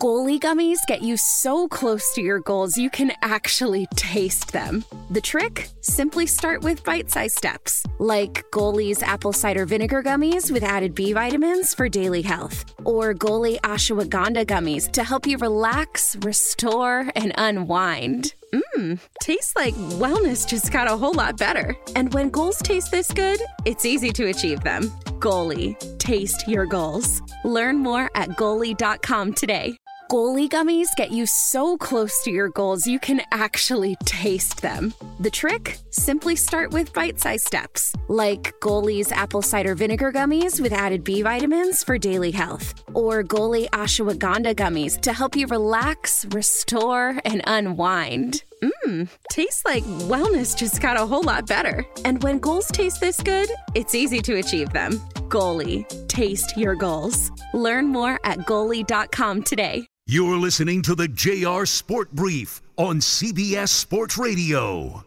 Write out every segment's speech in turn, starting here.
Goalie gummies get you so close to your goals you can actually taste them. The trick? Simply start with bite-sized steps, like Goalie's apple cider vinegar gummies with added B vitamins for daily health, or Goalie ashwagandha gummies to help you relax, restore, and unwind. Tastes like wellness just got a whole lot better. And when goals taste this good, it's easy to achieve them. Goalie, taste your goals. Learn more at Goalie.com today. Goalie gummies get you so close to your goals you can actually taste them. The trick? Simply start with bite-sized steps, like Goalie's apple cider vinegar gummies with added B vitamins for daily health, or Goalie ashwagandha gummies to help you relax, restore, and unwind. Tastes like wellness just got a whole lot better. And when goals taste this good, it's easy to achieve them. Goalie, taste your goals. Learn more at Goalie.com today. You're listening to the JR Sport Brief on CBS Sports Radio.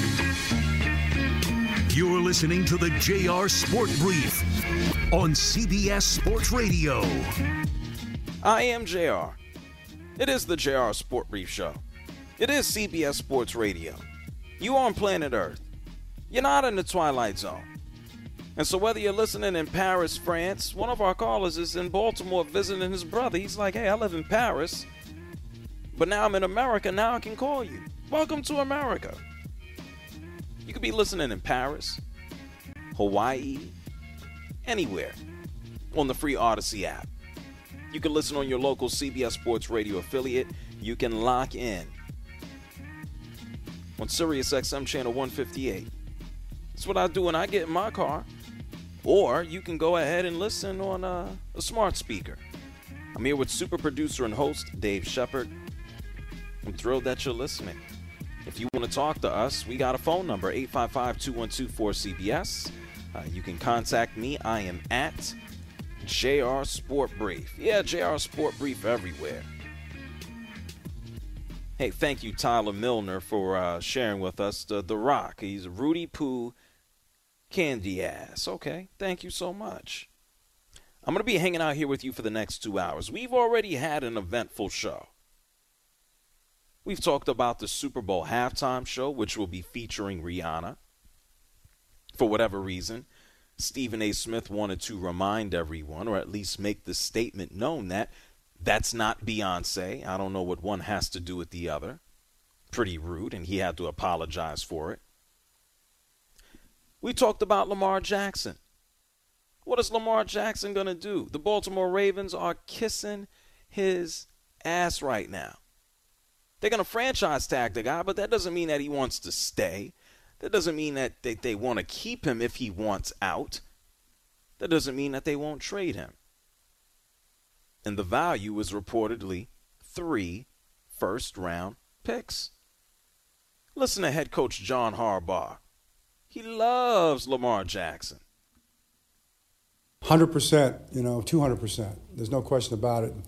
You're listening to the JR Sport Brief on CBS Sports Radio. I am JR. It is the JR Sport Brief Show. It is CBS Sports Radio. You on planet Earth. You're not in the Twilight Zone. And so whether you're listening in Paris, France, one of our callers is in Baltimore visiting his brother. He's like, hey, I live in Paris, but now I'm in America. Now I can call you. Welcome to America. You could be listening in Paris, Hawaii, anywhere on the free Odyssey app. You can listen on your local CBS Sports Radio affiliate. You can lock in on Sirius XM channel 158. That's what I do when I get in my car. Or you can go ahead and listen on a smart speaker. I'm here with super producer and host Dave Shepard. I'm thrilled that you're listening. If you want to talk to us, we got a phone number, 855-212-4CBS. You can contact me. I am at JR Sport Brief. Yeah, JR Sport Brief everywhere. Hey, thank you, Tyler Milner, for sharing with us The Rock. He's Rudy Poo Candy Ass. Okay, thank you so much. I'm going to be hanging out here with you for the next 2 hours. We've already had an eventful show. We've talked about the Super Bowl halftime show, which will be featuring Rihanna. For whatever reason, Stephen A. Smith wanted to remind everyone, or at least make the statement known, that that's not Beyonce. I don't know what one has to do with the other. Pretty rude, and he had to apologize for it. We talked about Lamar Jackson. What is Lamar Jackson going to do? The Baltimore Ravens are kissing his ass right now. They're going to franchise tag the guy, but that doesn't mean that he wants to stay. That doesn't mean that they want to keep him if he wants out. That doesn't mean that they won't trade him. And the value is reportedly 3 first-round picks. Listen to head coach John Harbaugh. He loves Lamar Jackson. 100%, 200%. There's no question about it.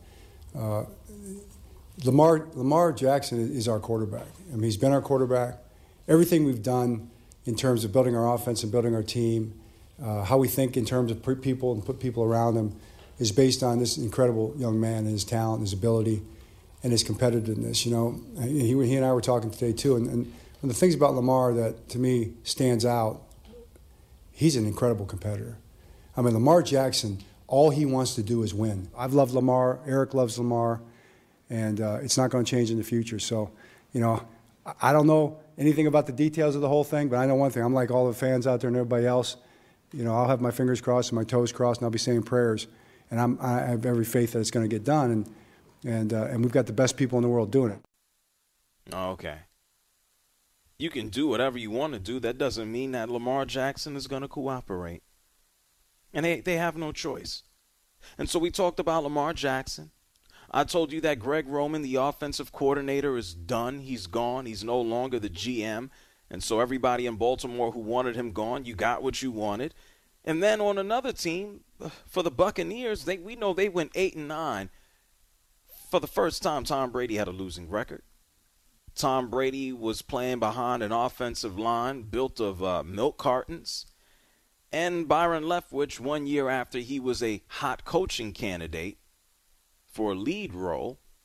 Lamar Jackson is our quarterback. I mean, he's been our quarterback. Everything we've done in terms of building our offense and building our team, how we think in terms of people and put people around him, is based on this incredible young man and his talent, his ability, and his competitiveness. He and I were talking today too, and one of the things about Lamar that to me stands out, he's an incredible competitor. I mean, Lamar Jackson, all he wants to do is win. I've loved Lamar, Eric loves Lamar, and it's not going to change in the future. So, I don't know anything about the details of the whole thing, but I know one thing. I'm like all the fans out there and everybody else. I'll have my fingers crossed and my toes crossed, and I'll be saying prayers. And I have every faith that it's going to get done, and we've got the best people in the world doing it. Okay. You can do whatever you want to do. That doesn't mean that Lamar Jackson is going to cooperate. And they have no choice. And so we talked about Lamar Jackson. I told you that Greg Roman, the offensive coordinator, is done. He's gone. He's no longer the GM. And so everybody in Baltimore who wanted him gone, you got what you wanted. And then on another team, for the Buccaneers, we know they went 8-9. For the first time, Tom Brady had a losing record. Tom Brady was playing behind an offensive line built of milk cartons. And Byron Leftwich, 1 year after he was a hot coaching candidate for a lead role,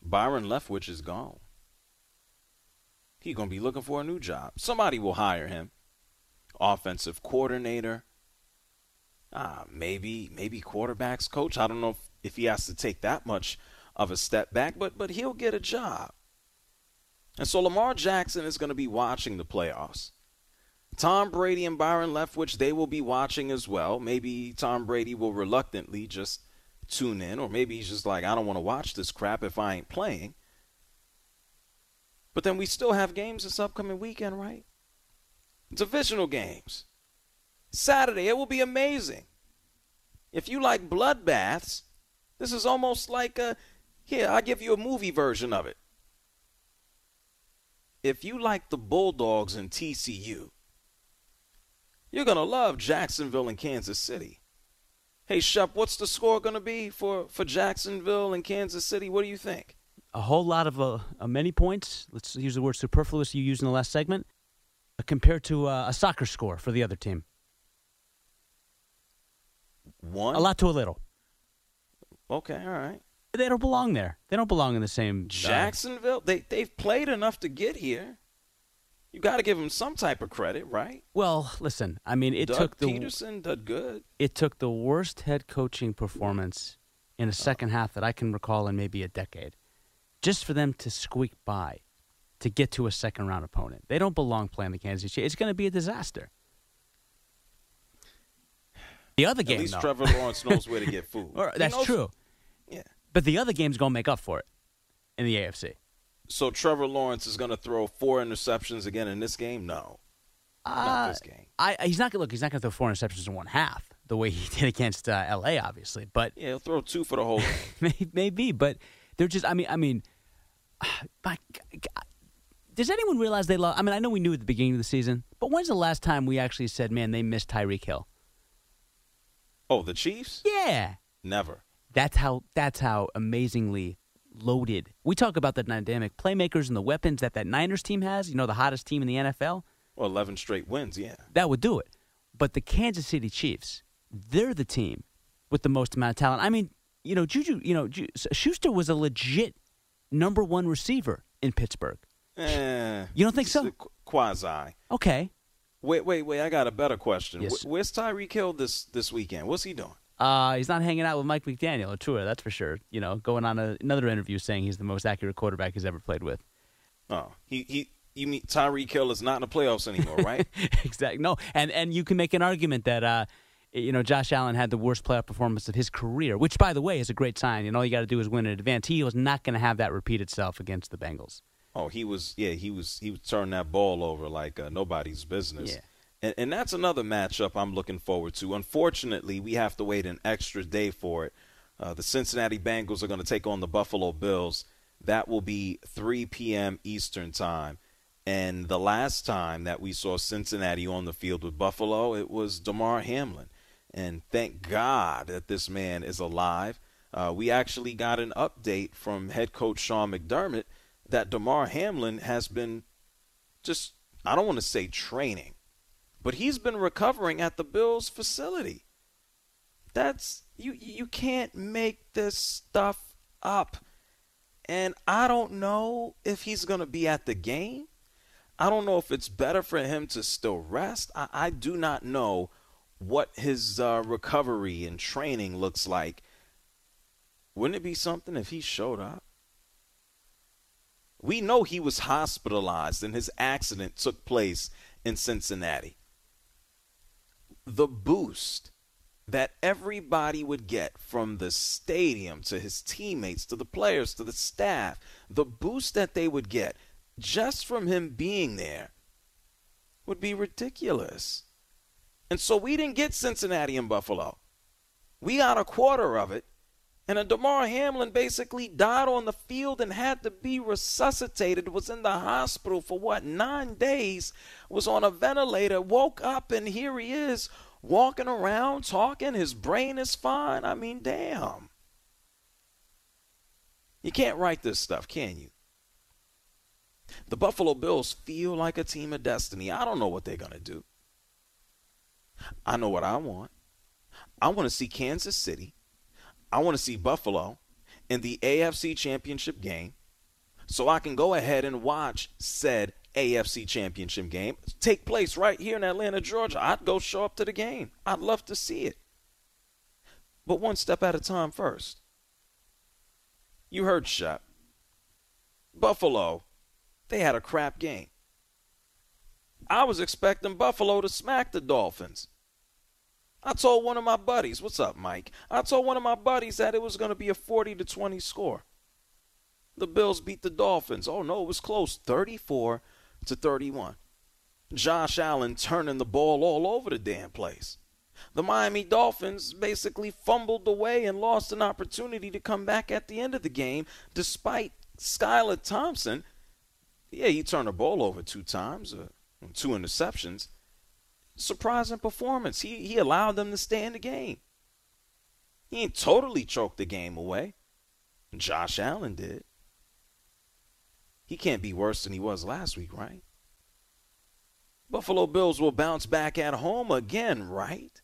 Byron Leftwich is gone. He's going to be looking for a new job. Somebody will hire him. Offensive coordinator. Maybe quarterbacks coach. I don't know if he has to take that much of a step back, but he'll get a job. And so Lamar Jackson is going to be watching the playoffs. Tom Brady and Byron Leftwich, they will be watching as well. Maybe Tom Brady will reluctantly just tune in, or maybe he's just like, I don't want to watch this crap if I ain't playing. But then we still have games this upcoming weekend, right? Divisional games. Saturday, it will be amazing. If you like bloodbaths, this is almost like here, I'll give you a movie version of it. If you like the Bulldogs and TCU, you're going to love Jacksonville and Kansas City. Hey, Shep, what's the score going to be for Jacksonville and Kansas City? What do you think? A whole lot of many points. Let's use the word superfluous you used in the last segment, compared to a soccer score for the other team. One? A lot to a little. Okay, all right. They don't belong there. They don't belong in the same. Jacksonville, they've played enough to get here. You got to give them some type of credit, right? Well, listen. I mean, Doug Peterson did good. It took the worst head coaching performance in a second half that I can recall in maybe a decade, just for them to squeak by, to get to a second round opponent. They don't belong playing the Kansas City. It's going to be a disaster. The other game, at least though, Trevor Lawrence knows where to get food. That's true. Yeah. But the other game's going to make up for it in the AFC. So Trevor Lawrence is going to throw 4 interceptions again in this game? No. Not this game. He's not going to throw 4 interceptions in one half the way he did against L.A., obviously. But yeah, he'll throw 2 for the whole game. Maybe, but they're just, I mean, my God, does anyone realize they love, I mean, I know we knew at the beginning of the season, but when's the last time we actually said, man, they missed Tyreek Hill? Oh, the Chiefs? Yeah. Never. That's how amazingly loaded. We talk about the dynamic playmakers and the weapons that Niners team has, the hottest team in the NFL. Well, 11 straight wins, yeah. That would do it. But the Kansas City Chiefs, they're the team with the most amount of talent. I mean, Schuster was a legit number 1 receiver in Pittsburgh. You don't think so? Quasi. Okay. Wait. I got a better question. Yes. Where's Tyreek Hill this weekend? What's he doing? He's not hanging out with Mike McDaniel or Tua, that's for sure. Going on another interview saying he's the most accurate quarterback he's ever played with. Oh, you mean Tyreek Hill is not in the playoffs anymore, right? Exactly. No, and you can make an argument that Josh Allen had the worst playoff performance of his career, which, by the way, is a great sign. And all you got to do is win in advance. He was not going to have that repeat itself against the Bengals. Oh, he was turning that ball over like nobody's business. Yeah. And that's another matchup I'm looking forward to. Unfortunately, we have to wait an extra day for it. The Cincinnati Bengals are going to take on the Buffalo Bills. That will be 3 p.m. Eastern time. And the last time that we saw Cincinnati on the field with Buffalo, it was Damar Hamlin. And thank God that this man is alive. We actually got an update from head coach Sean McDermott that Damar Hamlin has been just, I don't want to say training, but he's been recovering at the Bills facility. That's, you can't make this stuff up. And I don't know if he's going to be at the game. I don't know if it's better for him to still rest. I do not know what his recovery and training looks like. Wouldn't it be something if he showed up? We know he was hospitalized and his accident took place in Cincinnati. The boost that everybody would get from the stadium to his teammates, to the players, to the staff, the boost that they would get just from him being there would be ridiculous. And so we didn't get Cincinnati and Buffalo. We got a quarter of it. And Damar Hamlin basically died on the field and had to be resuscitated, was in the hospital for 9 days, was on a ventilator, woke up, and here he is walking around, talking. His brain is fine. I mean, damn. You can't write this stuff, can you? The Buffalo Bills feel like a team of destiny. I don't know what they're going to do. I know what I want. I want to see Kansas City. I want to see Buffalo, in the AFC Championship game so I can go ahead and watch said AFC Championship game take place right here in Atlanta, Georgia. I'd go show up to the game. I'd love to see it. But one step at a time first. You heard Shep. Buffalo, they had a crap game. I was expecting Buffalo to smack the Dolphins. I told one of my buddies, what's up, Mike? I told one of my buddies that it was going to be a 40-20 score. The Bills beat the Dolphins. Oh, no, it was close, 34-31. Josh Allen turning the ball all over the damn place. The Miami Dolphins basically fumbled away and lost an opportunity to come back at the end of the game despite Skylar Thompson. Yeah, he turned the ball over 2 times, 2 interceptions. Surprising performance. He allowed them to stay in the game. He ain't totally choked the game away. Josh Allen did. He can't be worse than he was last week, right? Buffalo Bills will bounce back at home again, right?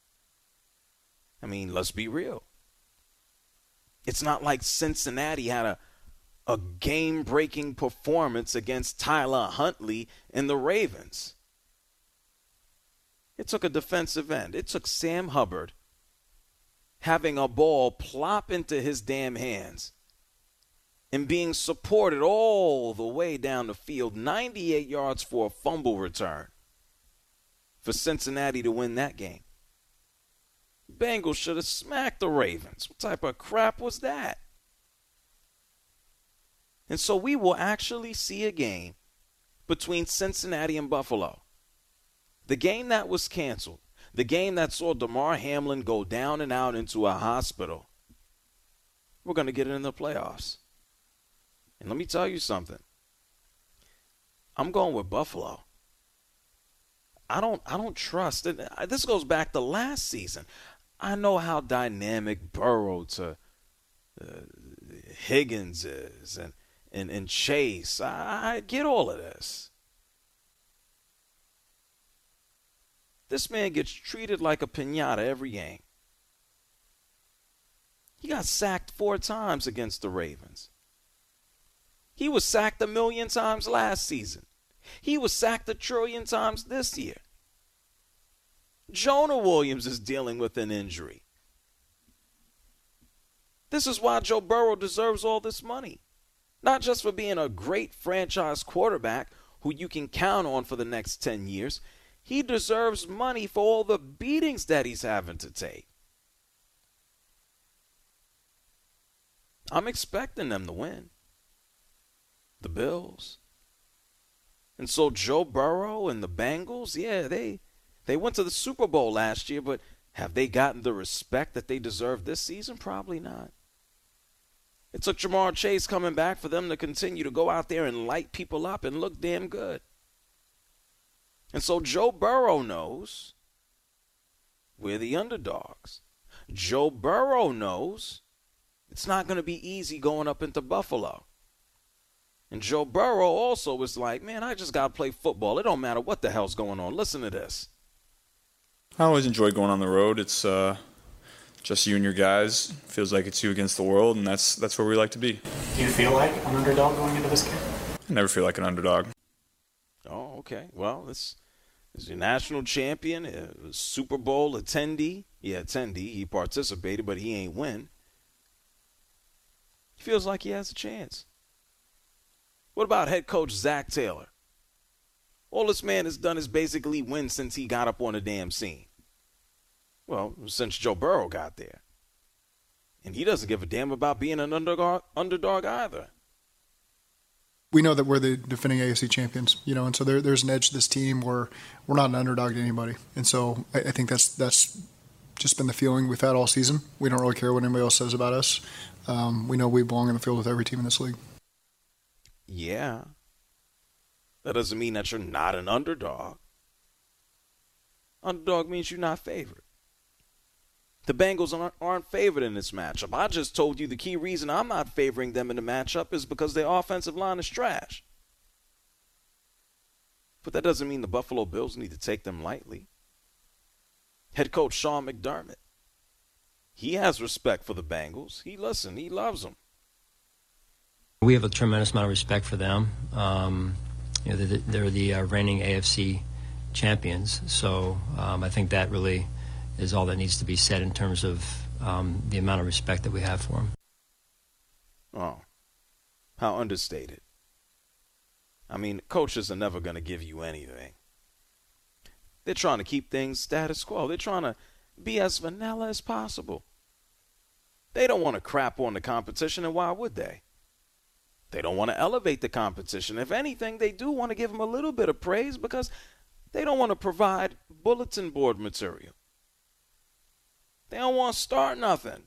I mean, let's be real. It's not like Cincinnati had a game-breaking performance against Tyler Huntley and the Ravens. It took a defensive end. It took Sam Hubbard having a ball plop into his damn hands and being supported all the way down the field, 98 yards for a fumble return, for Cincinnati to win that game. Bengals should have smacked the Ravens. What type of crap was that? And so we will actually see a game between Cincinnati and Buffalo. The game that was canceled, the game that saw Damar Hamlin go down and out into a hospital, we're going to get it in the playoffs. And let me tell you something. I'm going with Buffalo. I don't trust it. This goes back to last season. I know how dynamic Burrow to Higgins is and Chase. I get all of this. This man gets treated like a piñata every game. He got sacked 4 times against the Ravens. He was sacked 1 million times last season. He was sacked 1 trillion times this year. Jonah Williams is dealing with an injury. This is why Joe Burrow deserves all this money. Not just for being a great franchise quarterback who you can count on for the next 10 years. He deserves money for all the beatings that he's having to take. I'm expecting them to win. The Bills. And so Joe Burrow and the Bengals, yeah, they went to the Super Bowl last year, but have they gotten the respect that they deserve this season? Probably not. It took Jamar Chase coming back for them to continue to go out there and light people up and look damn good. And so Joe Burrow knows we're the underdogs. Joe Burrow knows it's not going to be easy going up into Buffalo. And Joe Burrow also was like, man, I just got to play football. It don't matter what the hell's going on. Listen to this. I always enjoy going on the road. It's just you and your guys. Feels like it's you against the world, and that's where we like to be. Do you feel like an underdog going into this game? I never feel like an underdog. Oh, okay. Well, this is a national champion, a Super Bowl attendee. Yeah, attendee. He participated, but he ain't win. He feels like he has a chance. What about head coach Zach Taylor? All this man has done is basically win since he got up on the damn scene. Well, since Joe Burrow got there. And he doesn't give a damn about being an underdog either. We know that we're the defending AFC champions, and so there's an edge to this team where we're not an underdog to anybody. And so I think that's just been the feeling we've had all season. We don't really care what anybody else says about us. We know we belong in the field with every team in this league. Yeah. That doesn't mean that you're not an underdog. Underdog means you're not favored. The Bengals aren't favored in this matchup. I just told you the key reason I'm not favoring them in the matchup is because their offensive line is trash. But that doesn't mean the Buffalo Bills need to take them lightly. Head coach Sean McDermott, he has respect for the Bengals. He loves them. We have a tremendous amount of respect for them. They're the reigning AFC champions, so I think that really is all that needs to be said in terms of the amount of respect that we have for them. Oh, how understated. I mean, coaches are never going to give you anything. They're trying to keep things status quo. They're trying to be as vanilla as possible. They don't want to crap on the competition, and why would they? They don't want to elevate the competition. If anything, they do want to give them a little bit of praise because they don't want to provide bulletin board material. They don't want to start nothing.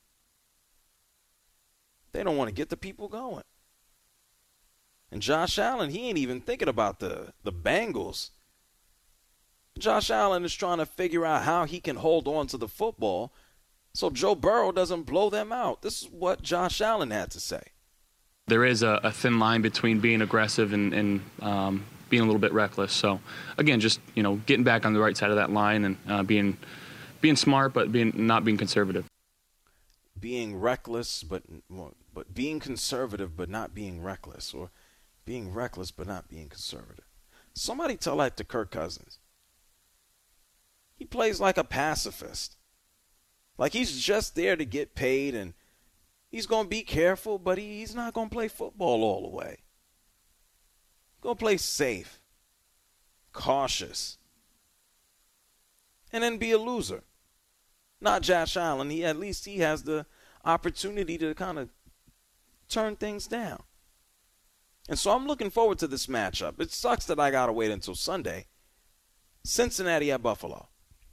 They don't want to get the people going. And Josh Allen, he ain't even thinking about the Bengals. Josh Allen is trying to figure out how he can hold on to the football so Joe Burrow doesn't blow them out. This is what Josh Allen had to say. There is a thin line between being aggressive and being a little bit reckless. So, again, just getting back on the right side of that line and being smart, but not being conservative. Being reckless, but being conservative, but not being reckless, or being reckless, but not being conservative. Somebody tell that to Kirk Cousins. He plays like a pacifist. Like he's just there to get paid, and he's going to be careful, but he's not going to play football all the way. He's going to play safe, cautious, and then be a loser. Not Josh Allen. At least he has the opportunity to kind of turn things down. And so I'm looking forward to this matchup. It sucks that I got to wait until Sunday. Cincinnati at Buffalo.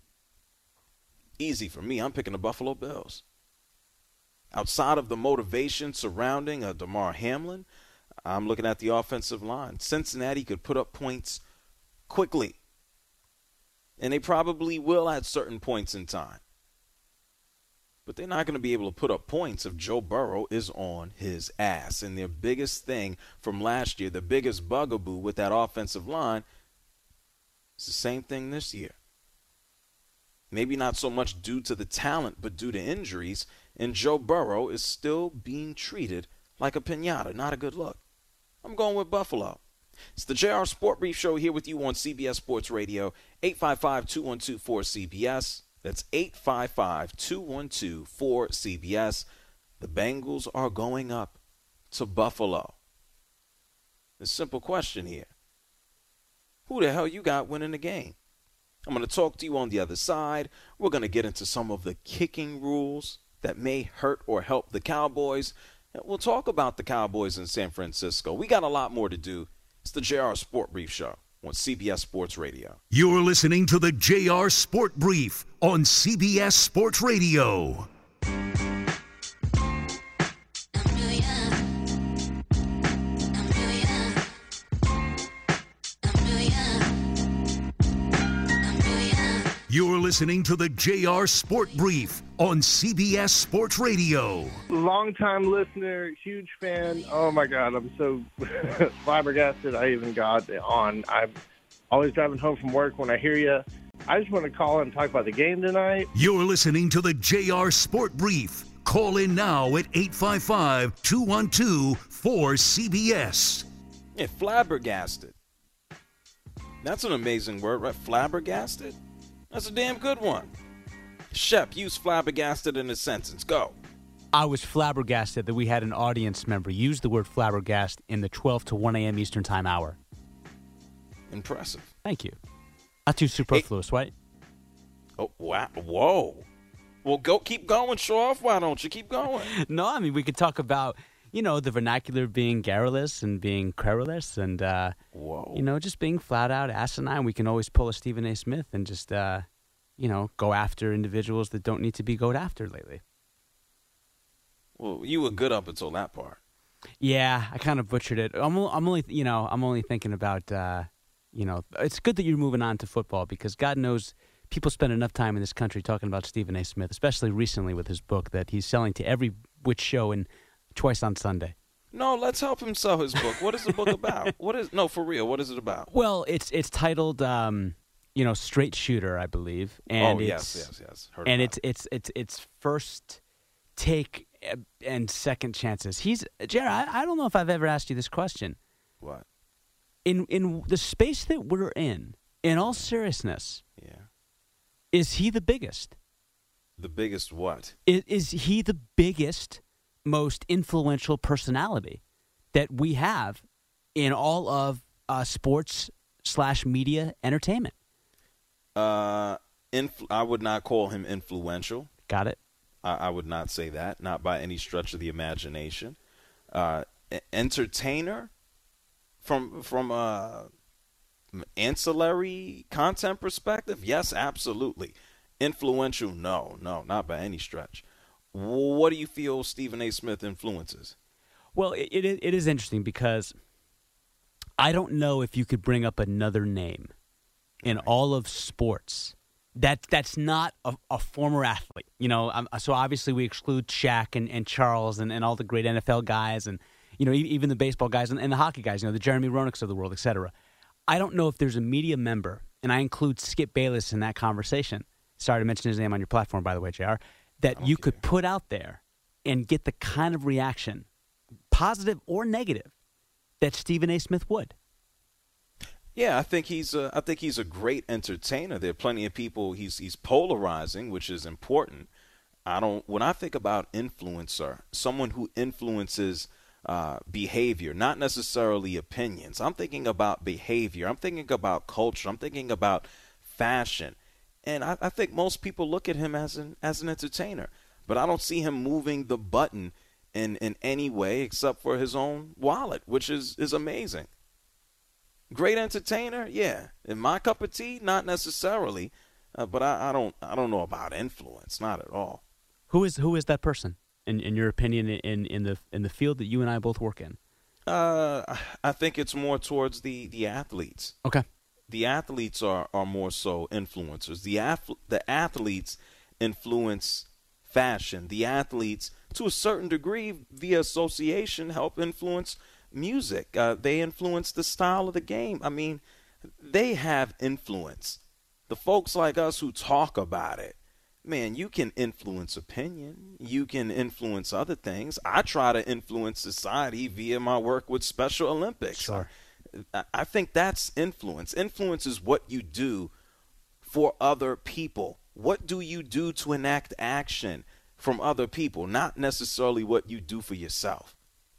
Easy for me. I'm picking the Buffalo Bills. Outside of the motivation surrounding Damar Hamlin, I'm looking at the offensive line. Cincinnati could put up points quickly. And they probably will at certain points in time. But they're not going to be able to put up points if Joe Burrow is on his ass. And their biggest thing from last year, the biggest bugaboo with that offensive line, is the same thing this year. Maybe not so much due to the talent, but due to injuries. And Joe Burrow is still being treated like a piñata. Not a good look. I'm going with Buffalo. It's the JR Sport Brief Show here with you on CBS Sports Radio, 855-212-4CBS. That's 855-212-4CBS. The Bengals are going up to Buffalo. The simple question here. Who the hell you got winning the game? I'm going to talk to you on the other side. We're going to get into some of the kicking rules that may hurt or help the Cowboys. And we'll talk about the Cowboys in San Francisco. We got a lot more to do. It's the JR Sport Brief Show on CBS Sports Radio. You're listening to the JR Sport Brief on CBS Sports Radio. You're listening to the JR Sport Brief on CBS Sports Radio. Long-time listener, huge fan. Oh, my God, I'm so flabbergasted I even got on. I'm always driving home from work when I hear you. I just want to call and talk about the game tonight. You're listening to the JR Sport Brief. Call in now at 855-212-4CBS. Yeah, flabbergasted. That's an amazing word, right? Flabbergasted? That's a damn good one. Shep, use flabbergasted in a sentence. Go. I was flabbergasted that we had an audience member use the word flabbergasted in the 12 to 1 a.m. Eastern Time hour. Impressive. Thank you. Not too superfluous, right? Oh, wow. Whoa. Well, keep going, show off. Why don't you keep going? No, I mean, we could talk about, the vernacular being garrulous and being querulous and, just being flat out asinine. We can always pull a Stephen A. Smith and just, go after individuals that don't need to be going after lately. Well, you were good up until that part. Yeah, I kind of butchered it. I'm only thinking about, it's good that you're moving on to football because God knows people spend enough time in this country talking about Stephen A. Smith, especially recently with his book that he's selling to every which show and twice on Sunday. No, let's help him sell his book. What is the book about? For real, what is it about? Well, it's titled straight shooter, I believe. And yes. Heard and about it's first take and second chances. Jared, I don't know if I've ever asked you this question. What? In the space that we're in all seriousness, is he the biggest? The biggest what? Is he the biggest, most influential personality that we have in all of sports/media entertainment? I would not call him influential. Got it. I would not say that, not by any stretch of the imagination. Entertainer, from ancillary content perspective, yes, absolutely. Influential, no, not by any stretch. What do you feel Stephen A. Smith influences? Well, it is interesting because I don't know if you could bring up another name in all of sports that's not a former athlete. So obviously we exclude Shaq and Charles and all the great NFL guys and, even the baseball guys and the hockey guys, the Jeremy Roenick's of the world, et cetera. I don't know if there's a media member, and I include Skip Bayless in that conversation. Sorry to mention his name on your platform, by the way, JR, that you could put out there and get the kind of reaction, positive or negative, that Stephen A. Smith would. Yeah, I think he's a great entertainer. There are plenty of people he's polarizing, which is important. When I think about influencer, someone who influences behavior, not necessarily opinions. I'm thinking about behavior. I'm thinking about culture. I'm thinking about fashion. And I think most people look at him as an entertainer, but I don't see him moving the button in any way except for his own wallet, which is amazing. Great entertainer, yeah. In my cup of tea, not necessarily, but I don't know about influence, not at all. Who is that person in your opinion in the field that you and I both work in? I think it's more towards the athletes. Okay. The athletes are more so influencers. The athletes influence fashion. The athletes, to a certain degree, via association, help influence music. They influence the style of the game. I mean, they have influence. The folks like us who talk about it, man, you can influence opinion. You can influence other things. I try to influence society via my work with Special Olympics. Sure. I think that's influence. Influence is what you do for other people. What do you do to enact action from other people, not necessarily what you do for yourself.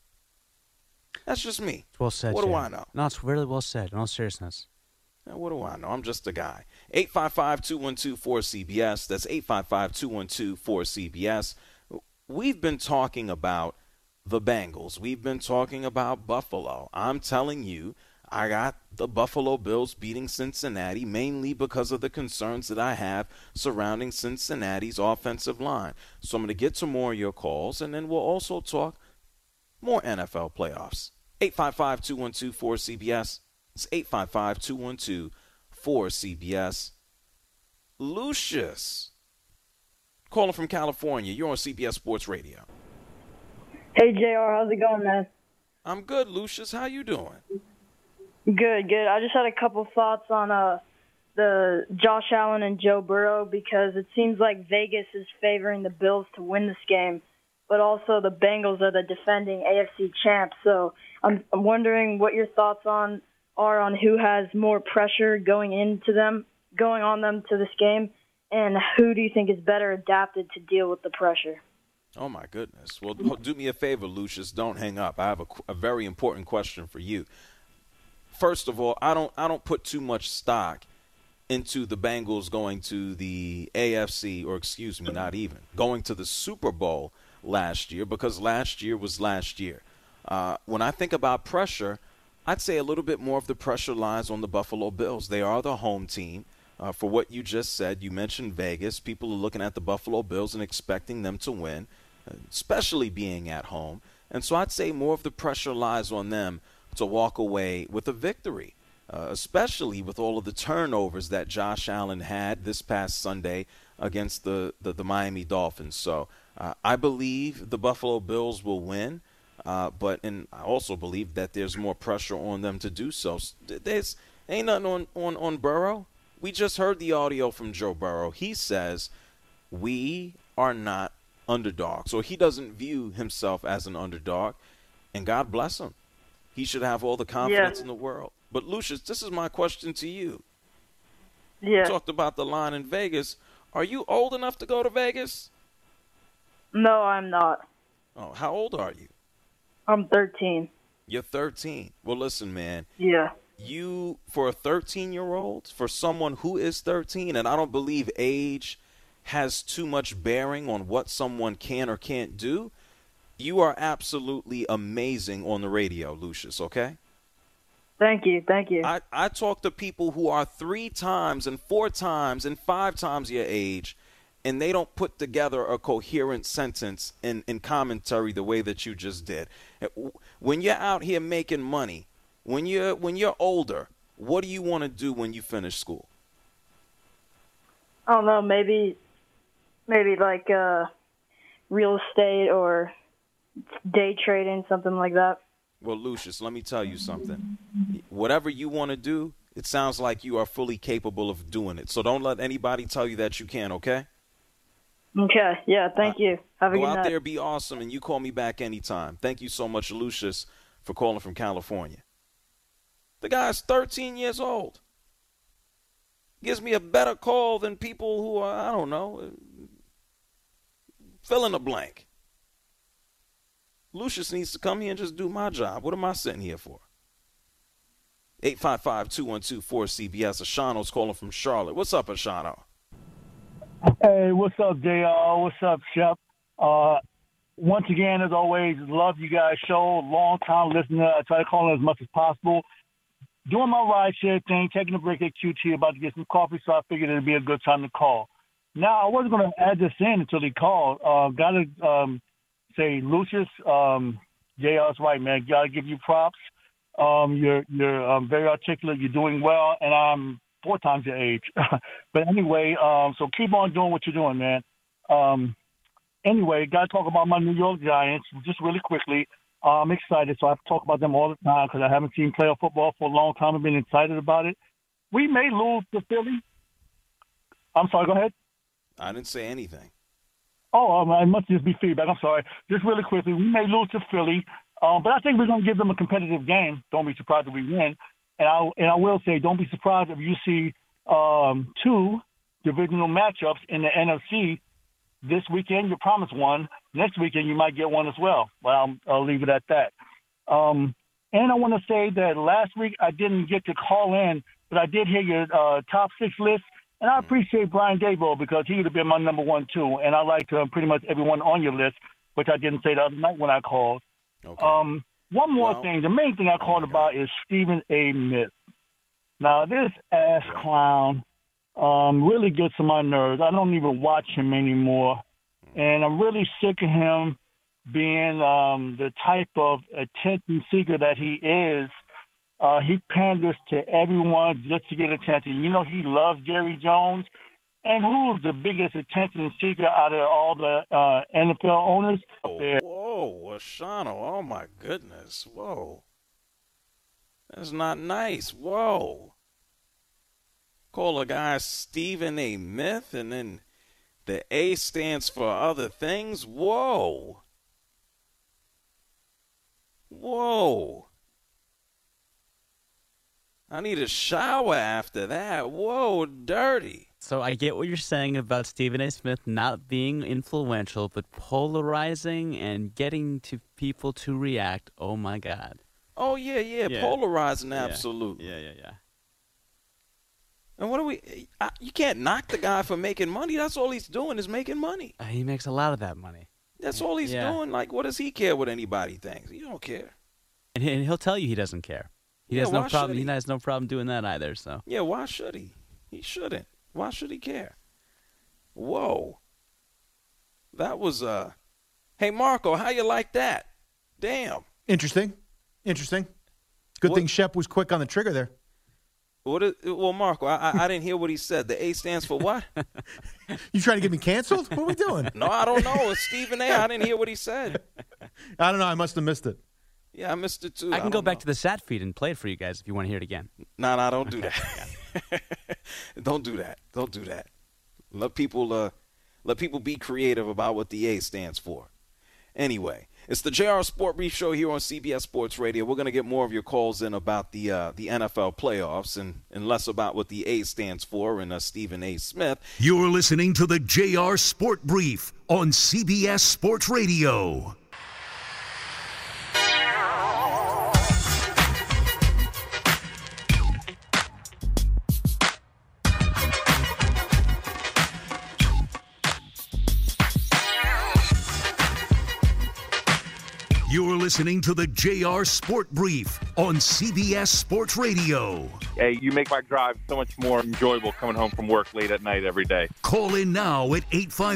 That's just me. It's well said, What do I know? No, it's really well said. In all seriousness. Now, what do I know? I'm just a guy. 855-212-4CBS. That's 855-212-4CBS. We've been talking about the Bengals. We've been talking about Buffalo. I'm telling you, I got the Buffalo Bills beating Cincinnati mainly because of the concerns that I have surrounding Cincinnati's offensive line. So I'm going to get to more of your calls, and then we'll also talk more NFL playoffs. 855-212-4CBS. It's 855-212-4CBS. Lucius, calling from California. You're on CBS Sports Radio. Hey, JR. How's it going, man? I'm good, Lucius. How you doing? Good, good. I just had a couple thoughts on the Josh Allen and Joe Burrow, because it seems like Vegas is favoring the Bills to win this game, but also the Bengals are the defending AFC champs. So I'm wondering what your thoughts are on who has more pressure going on them to this game, and who do you think is better adapted to deal with the pressure? Oh, my goodness. Well, do me a favor, Lucius. Don't hang up. I have a very important question for you. First of all, I don't put too much stock into the Bengals going to the AFC, or excuse me, not even, going to the Super Bowl last year, because last year was last year. When I think about pressure, I'd say a little bit more of the pressure lies on the Buffalo Bills. They are the home team. For what you just said, you mentioned Vegas. People are looking at the Buffalo Bills and expecting them to win, especially being at home. And so I'd say more of the pressure lies on them to walk away with a victory, especially with all of the turnovers that Josh Allen had this past Sunday against the Miami Dolphins. So I believe the Buffalo Bills will win, but I also believe that there's more pressure on them to do so. There's ain't nothing on Burrow. We just heard the audio from Joe Burrow. He says we are not underdogs, or he doesn't view himself as an underdog, and God bless him. He should have all the confidence in the world. But, Lucius, this is my question to you. Yeah. You talked about the line in Vegas. Are you old enough to go to Vegas? No, I'm not. Oh, how old are you? I'm 13. You're 13. Well, listen, man. Yeah. You, for a 13-year-old, for someone who is 13, and I don't believe age has too much bearing on what someone can or can't do, you are absolutely amazing on the radio, Lucius, okay? Thank you. I talk to people who are 3 times and 4 times and 5 times your age, and they don't put together a coherent sentence in commentary the way that you just did. When you're out here making money, when you're older, what do you want to do when you finish school? I don't know, maybe like real estate or day trading, something like that. Well, Lucius, let me tell you something. Whatever you want to do, it sounds like you are fully capable of doing it. So don't let anybody tell you that you can't, okay? Okay, yeah, thank you. Have a good night. Go out there, be awesome, and you call me back anytime. Thank you so much, Lucius, for calling from California. The guy's 13 years old. Gives me a better call than people who are, I don't know, fill in the blank. Lucius needs to come here and just do my job. What am I sitting here for? 855-212-4CBS. Ashano's calling from Charlotte. What's up, Ashano? Hey, what's up, JR? What's up, Shep? Once again, as always, love you guys' show. Long time listener. I try to call in as much as possible. Doing my ride share thing, taking a break at QT, about to get some coffee, so I figured it'd be a good time to call. Now, I wasn't going to add this in until he called. Got to say, Lucius, JR's right, man. Got to give you props. You're very articulate. You're doing well, and I'm 4 times your age. But anyway, so keep on doing what you're doing, man. Anyway, got to talk about my New York Giants just really quickly. I'm excited, so I have to talk about them all the time because I haven't seen playoff football for a long time. I've been excited about it. We may lose to Philly. I'm sorry, go ahead. I didn't say anything. Oh, it must just be feedback. I'm sorry. Just really quickly, we may lose to Philly, but I think we're going to give them a competitive game. Don't be surprised if we win. And I will say, don't be surprised if you see 2 divisional matchups in the NFC. This weekend, you promised one. Next weekend, you might get one as well. Well, I'll leave it at that. And I want to say that last week I didn't get to call in, but I did hear your top 6 list. And I appreciate Brian Daboll because he would have been my number 1, too. And I like pretty much everyone on your list, which I didn't say the other night when I called. Okay. One more thing. The main thing I called about is Stephen A. Smith. Now, this ass clown really gets on my nerves. I don't even watch him anymore. And I'm really sick of him being the type of attention seeker that he is. He panders to everyone just to get attention. You know, he loves Jerry Jones. And who's the biggest attention seeker out of all the NFL owners? Whoa, Ashano. Oh, my goodness. Whoa. That's not nice. Whoa. Call a guy Stephen A. Smith, and then the A stands for other things? Whoa. Whoa. I need a shower after that. Whoa, dirty. So I get what you're saying about Stephen A. Smith not being influential, but polarizing and getting to people to react. Oh, my God. Oh, yeah. Polarizing, absolutely. Yeah. And what do we – you can't knock the guy for making money. That's all he's doing is making money. He makes a lot of that money. That's all he's doing. Like, what does he care what anybody thinks? He don't care. And he'll tell you he doesn't care. He has no problem. He has no problem doing that either. So yeah, why should he? He shouldn't. Why should he care? Whoa. That was Hey Marco, how you like that? Damn. Interesting. Good thing Shep was quick on the trigger there. Well, Marco, I didn't hear what he said. The A stands for what? You trying to get me canceled? What are we doing? No, I don't know. It's Stephen A. I didn't hear what he said. I don't know. I must have missed it. Yeah, I missed it too. I can go back to the SAT feed and play it for you guys if you want to hear it again. No, don't do that. Don't do that. Don't do that. Let people be creative about what the A stands for. Anyway, it's the JR Sport Brief Show here on CBS Sports Radio. We're going to get more of your calls in about the NFL playoffs and less about what the A stands for and Stephen A. Smith. You're listening to the JR Sport Brief on CBS Sports Radio. You're listening to the JR Sport Brief on CBS Sports Radio. Hey, you make my drive so much more enjoyable coming home from work late at night every day. Call in now at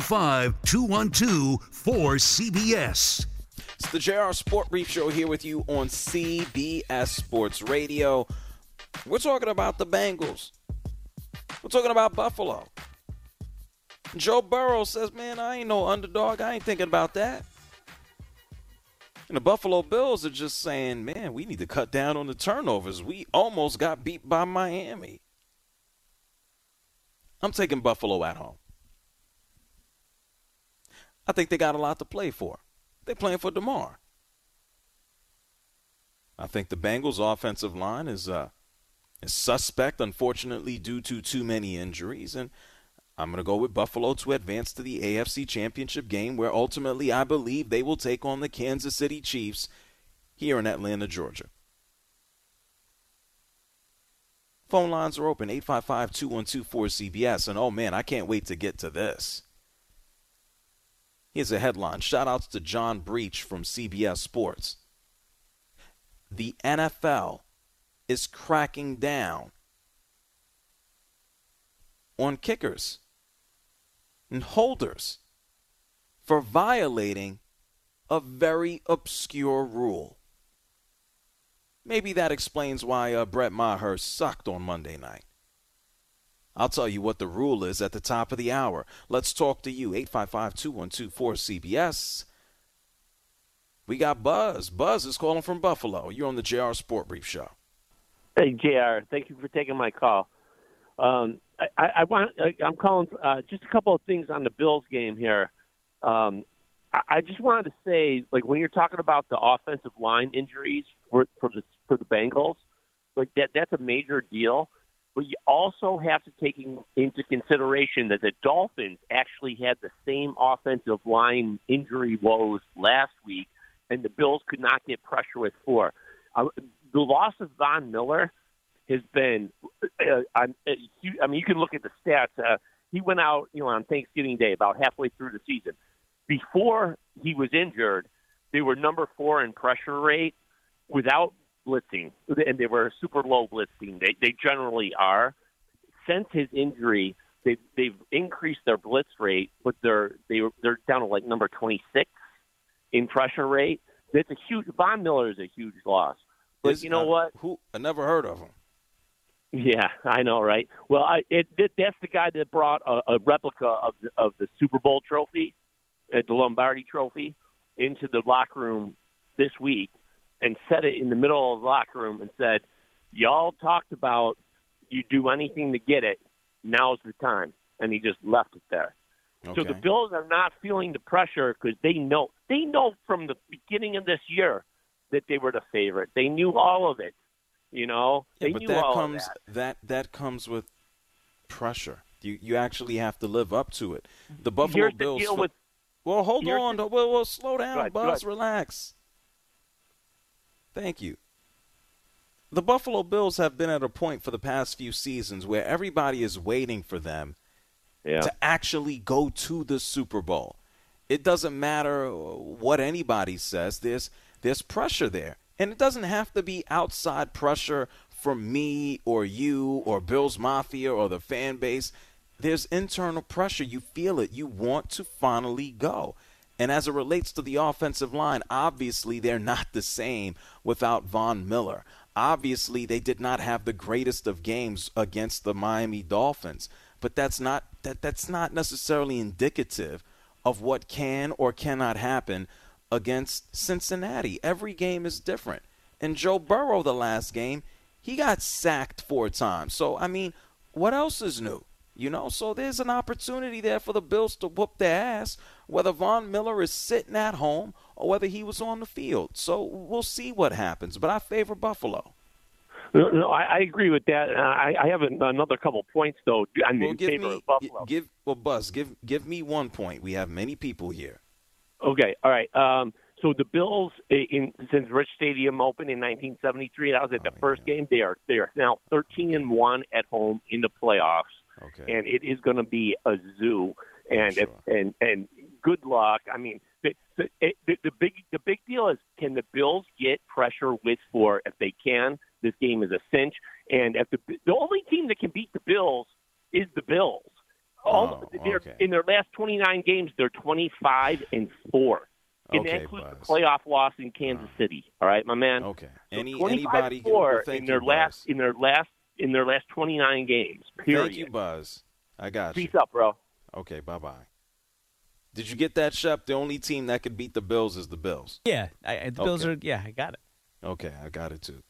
855-212-4CBS. It's the JR Sport Brief Show here with you on CBS Sports Radio. We're talking about the Bengals. We're talking about Buffalo. Joe Burrow says, man, I ain't no underdog. I ain't thinking about that. And the Buffalo Bills are just saying, man, we need to cut down on the turnovers. We almost got beat by Miami. I'm taking Buffalo at home. I think they got a lot to play for. They're playing for DeMar. I think the Bengals' offensive line is suspect, unfortunately, due to too many injuries. And I'm going to go with Buffalo to advance to the AFC Championship game, where ultimately I believe they will take on the Kansas City Chiefs here in Atlanta, Georgia. Phone lines are open, 855-212-4CBS. And, oh, man, I can't wait to get to this. Here's a headline. Shout-outs to John Breach from CBS Sports. The NFL is cracking down on kickers and holders for violating a very obscure rule. Maybe that explains why Brett Maher sucked on Monday night. I'll tell you what the rule is at the top of the hour. Let's talk to you, 855-212-4CBS. We got Buzz. Buzz is calling from Buffalo. You're on the JR Sport Brief Show. Hey, JR. Thank you for taking my call. I'm calling just a couple of things on the Bills game here. I just wanted to say, like, when you're talking about the offensive line injuries for the Bengals, like that's a major deal. But you also have to take into consideration that the Dolphins actually had the same offensive line injury woes last week, and the Bills could not get pressure with 4. The loss of Von Miller has been I mean, you can look at the stats. He went out, on Thanksgiving Day, about halfway through the season. Before he was injured, they were number 4 in pressure rate without blitzing, and they were super low blitzing. They generally are. Since his injury, they've increased their blitz rate, but they're down to like number 26 in pressure rate. That's a huge. Von Miller is a huge loss. But you know what? I never heard of him. Yeah, I know, right? Well, that's the guy that brought a replica of the Super Bowl trophy, the Lombardi Trophy, into the locker room this week and set it in the middle of the locker room and said, y'all talked about you do anything to get it. Now's the time. And he just left it there. Okay. So the Bills are not feeling the pressure because they know from the beginning of this year that they were the favorite. They knew all of it. They knew all of that. That comes with pressure. You actually have to live up to it. The Buffalo Bills. Well, hold on. We'll slow down, Buzz. Relax. Thank you. The Buffalo Bills have been at a point for the past few seasons where everybody is waiting for them to actually go to the Super Bowl. It doesn't matter what anybody says. There's pressure there. And it doesn't have to be outside pressure from me or you or Bills Mafia or the fan base. There's internal pressure. You feel it. You want to finally go. And as it relates to the offensive line, obviously they're not the same without Von Miller. Obviously they did not have the greatest of games against the Miami Dolphins. But that's not necessarily indicative of what can or cannot happen against Cincinnati. Every game is different. And Joe Burrow, the last game, he got sacked 4 times. So, I mean, What else is new? So there's an opportunity there for the Bills to whoop their ass, whether Von Miller is sitting at home or whether he was on the field. So we'll see what happens, but I favor Buffalo. No, I agree with that. I have another couple points, though, in favor of Buffalo. Buzz, give me 1 point. We have many people here. Okay, all right. So the Bills, since Rich Stadium opened in 1973, that was at the first game. They are now 13-1 at home in the playoffs, and it is going to be a zoo. And and good luck. I mean, the big deal is, can the Bills get pressure with 4? If they can, this game is a cinch. And if the only team that can beat the Bills is the Bills. In their last 29 games, they're 25-4. And that includes the playoff loss in Kansas City. All right, my man. Okay. So Anybody? in their last 29 games. Period. Thank you, Buzz. I got you. Peace up, bro. Okay. Bye. Did you get that, Shep? The only team that could beat the Bills is the Bills. Yeah, the Bills are. Yeah, I got it. Okay, I got it too.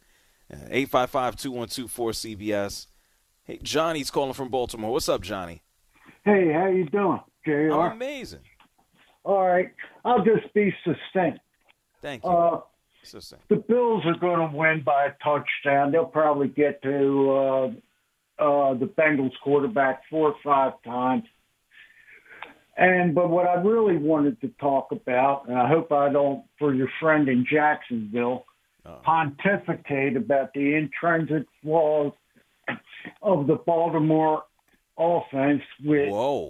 855-212-4CBS. Hey, Johnny's calling from Baltimore. What's up, Johnny? Hey, how you doing, JR? I'm amazing. All right, I'll just be succinct. Thank you. The Bills are going to win by a touchdown. They'll probably get to the Bengals quarterback 4 or 5 times. But what I really wanted to talk about, and I hope I don't, for your friend in Jacksonville, pontificate about the intrinsic flaws of the Baltimore offense with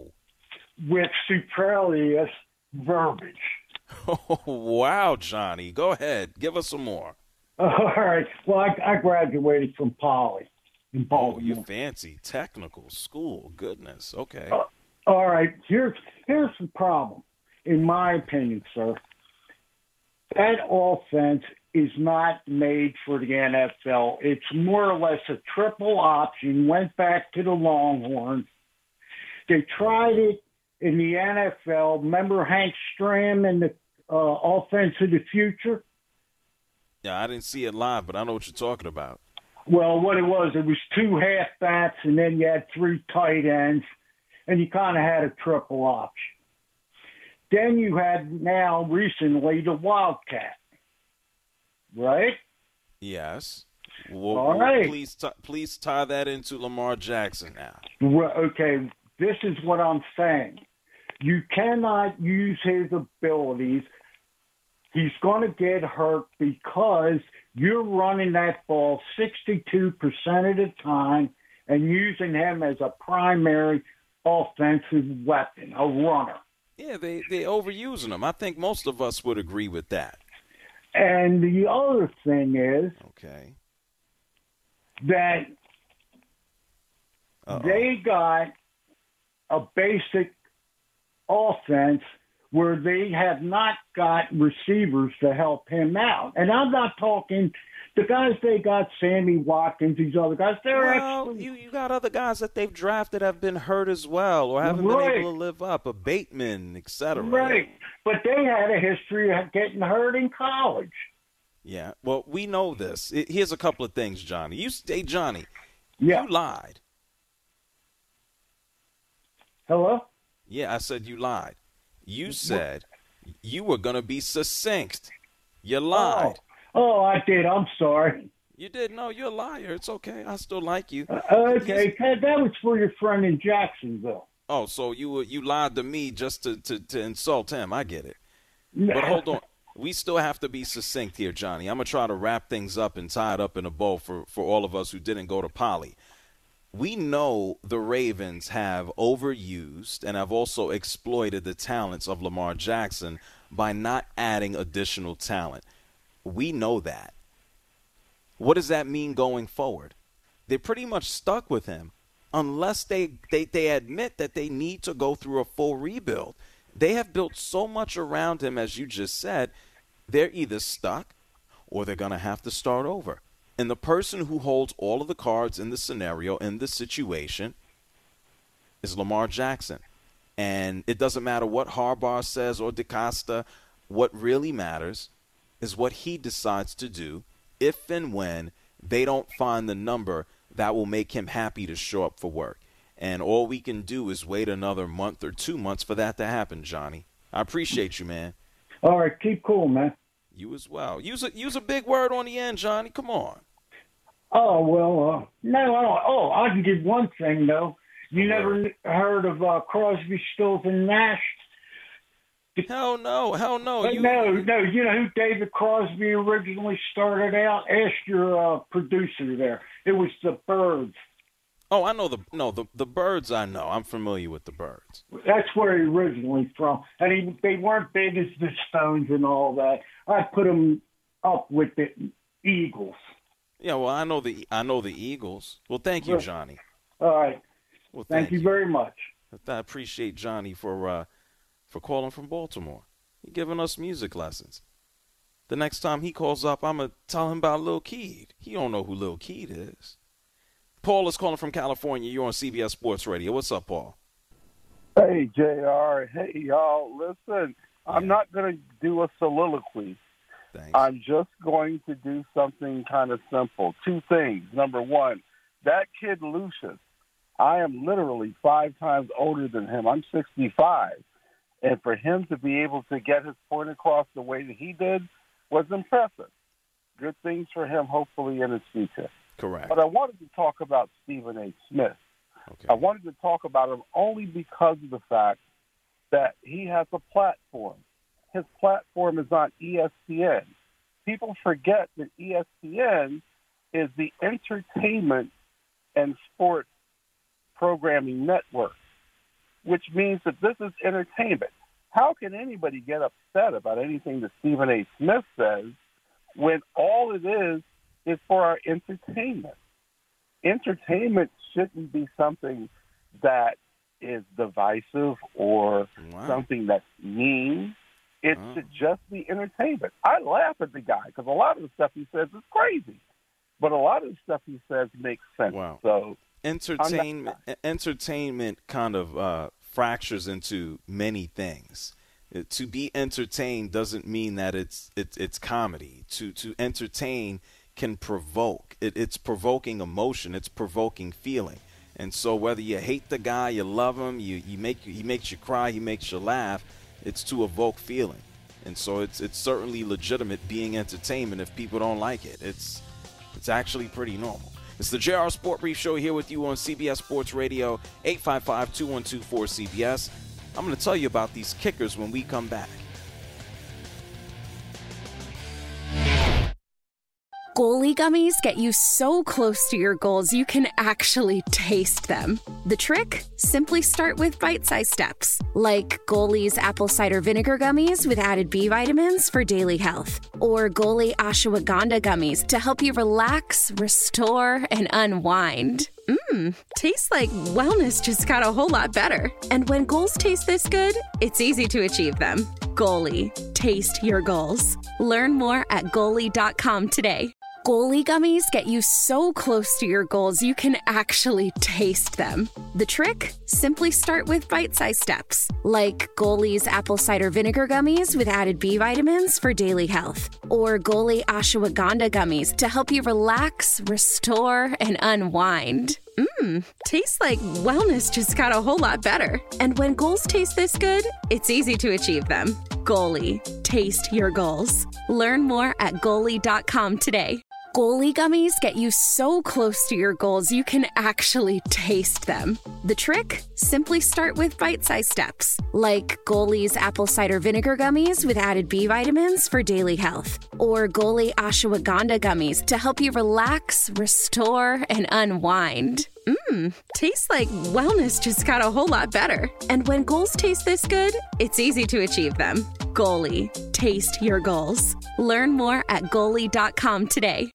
superfluous verbiage. Oh, wow, Johnny. Go ahead. Give us some more. All right. Well, I graduated from Poly in Baltimore. Oh, you fancy technical school. Goodness. Okay. All right. Here's the problem, in my opinion, sir. That offense is not made for the NFL. It's more or less a triple option. Went back to the Longhorns. They tried it in the NFL. Remember Hank Stram and the Offense of the Future? Yeah, I didn't see it live, but I know what you're talking about. Well, what it was 2 half-backs, and then you had 3 tight ends, and you kind of had a triple option. Then you had now recently the Wildcat, right? Yes. Well, all right. Please tie that into Lamar Jackson now. Well, okay, this is what I'm saying. You cannot use his abilities. He's going to get hurt because you're running that ball 62% of the time and using him as a primary offensive weapon, a runner. Yeah, they overusing him. I think most of us would agree with that. And the other thing is that they got a basic offense where they have not got receivers to help him out. And I'm not talking the guys they got, Sammy Watkins, these other guys. You got other guys that they've drafted have been hurt as well or haven't been able to live up, a Bateman, etc. Right, but they had a history of getting hurt in college. Yeah, well, we know this. Here's a couple of things, Johnny. Johnny, you lied. Hello? Yeah, I said you lied. You said you were going to be succinct. You lied. Oh, I did. I'm sorry. You did. No, you're a liar. It's okay. I still like you. Okay, that was for your friend in Jacksonville. Oh, so you lied to me just to insult him. I get it. But hold on. We still have to be succinct here, Johnny. I'm going to try to wrap things up and tie it up in a bow for all of us who didn't go to Poly. We know the Ravens have overused and have also exploited the talents of Lamar Jackson by not adding additional talent. We know that. What does that mean going forward? They're pretty much stuck with him unless they admit that they need to go through a full rebuild. They have built so much around him, as you just said, they're either stuck or they're going to have to start over. And the person who holds all of the cards in the scenario, in the situation, is Lamar Jackson. And it doesn't matter what Harbaugh says or DeCosta. What really matters is what he decides to do if and when they don't find the number that will make him happy to show up for work. And all we can do is wait another month or 2 months for that to happen, Johnny. I appreciate you, man. All right, keep cool, man. You as well. Use a big word on the end, Johnny. Come on. Oh, well, no, I don't. Oh, I can give one thing, though. You never heard of Crosby, Stills, and Nash? Hell no. No. You know who David Crosby originally started out? Ask your producer there. It was the Byrds. Oh, I know the Byrds. I know. I'm familiar with the Byrds. That's where he originally from, and they weren't big as the Stones and all that. I put them up with the Eagles. Yeah, well, I know the Eagles. Well, thank you, Johnny. All right. Well, thank you very much. I appreciate Johnny for calling from Baltimore. He's giving us music lessons. The next time he calls up, I'm gonna tell him about Lil Keed. He don't know who Lil Keed is. Paul is calling from California. You're on CBS Sports Radio. What's up, Paul? Hey, JR. Hey, y'all. Listen, I'm not going to do a soliloquy. Thanks. I'm just going to do something kind of simple. 2 things. Number one, that kid Lucius, I am literally 5 times older than him. I'm 65. And for him to be able to get his point across the way that he did was impressive. Good things for him, hopefully, in his future. Correct. But I wanted to talk about Stephen A. Smith. Okay. I wanted to talk about him only because of the fact that he has a platform. His platform is on ESPN. People forget that ESPN is the entertainment and sports programming network, which means that this is entertainment. How can anybody get upset about anything that Stephen A. Smith says when all it is for our entertainment? Entertainment shouldn't be something that is divisive or something that's mean. It should just be entertainment. I laugh at the guy because a lot of the stuff he says is crazy, but a lot of the stuff he says makes sense. Wow. So entertainment kind of fractures into many things. To be entertained doesn't mean that it's comedy. To entertain can provoke. It's provoking emotion. It's provoking feeling. And so whether you hate the guy, you love him, he makes you cry, he makes you laugh, it's to evoke feeling. And so it's certainly legitimate being entertainment. If people don't like it, it's actually pretty normal. It's the JR Sport Brief Show here with you on CBS Sports Radio, 855-212-4CBS. I'm going to tell you about these kickers when we come back. Goalie gummies get you so close to your goals you can actually taste them. The trick? Simply start with bite-sized steps, like Goalie's apple cider vinegar gummies with added B vitamins for daily health, or Goalie ashwagandha gummies to help you relax, restore, and unwind. Tastes like wellness just got a whole lot better. And when goals taste this good, it's easy to achieve them. Goalie, taste your goals. Learn more at Goalie.com today. Goalie gummies get you so close to your goals you can actually taste them. The trick? Simply start with bite-sized steps, like Goalie's apple cider vinegar gummies with added B vitamins for daily health, or Goalie ashwagandha gummies to help you relax, restore, and unwind. Tastes like wellness just got a whole lot better. And when goals taste this good, it's easy to achieve them. Goalie, taste your goals. Learn more at Goalie.com today. Goalie gummies get you so close to your goals you can actually taste them. The trick? Simply start with bite-sized steps, like Goalie's apple cider vinegar gummies with added B vitamins for daily health, or Goalie ashwagandha gummies to help you relax, restore, and unwind. Tastes like wellness just got a whole lot better. And when goals taste this good, it's easy to achieve them. Goalie, taste your goals. Learn more at Goalie.com today.